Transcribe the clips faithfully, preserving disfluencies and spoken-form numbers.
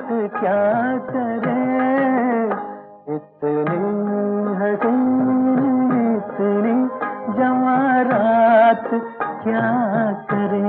क्या करें, इतनी हसीन इतनी जवारात क्या करें।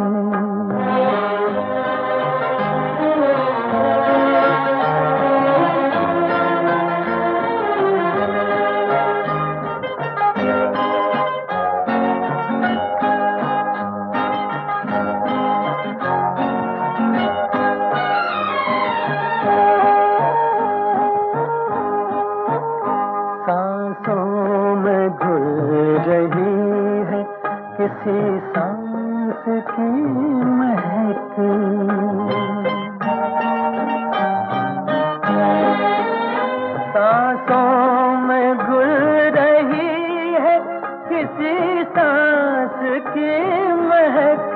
किसी सांस की महक, सांसों में घुल रही है किसी सांस की महक,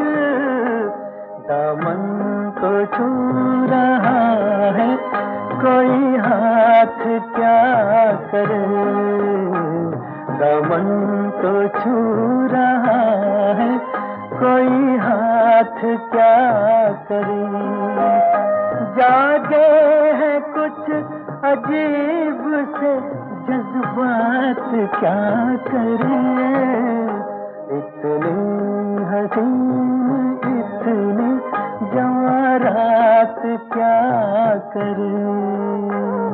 दामन को छू रहा है कोई हाथ क्या करे, दामन को छू रहा है कोई हाथ क्या करे। जागे हैं कुछ अजीब से जज्बात क्या करें, इतनी हसीन इतनी जवारात क्या करें।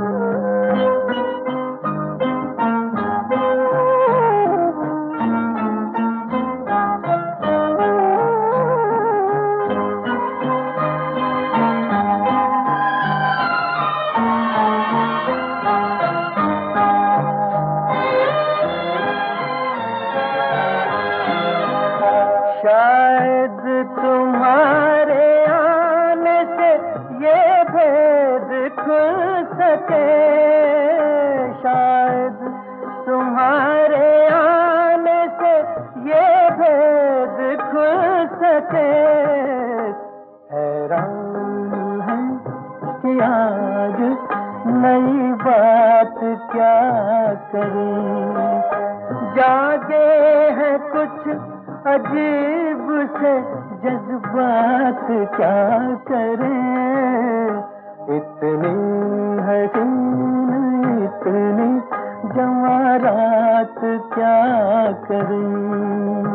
शायद तुम्हारे आने से ये भेद खुल सके, शायद तुम्हारे आने से ये भेद खुल सके। हैरान है कि आज नई बात क्या करें, जागे हैं कुछ अजीब से जज्बात क्या करें, इतनी हसीन इतनी जवारात क्या करें।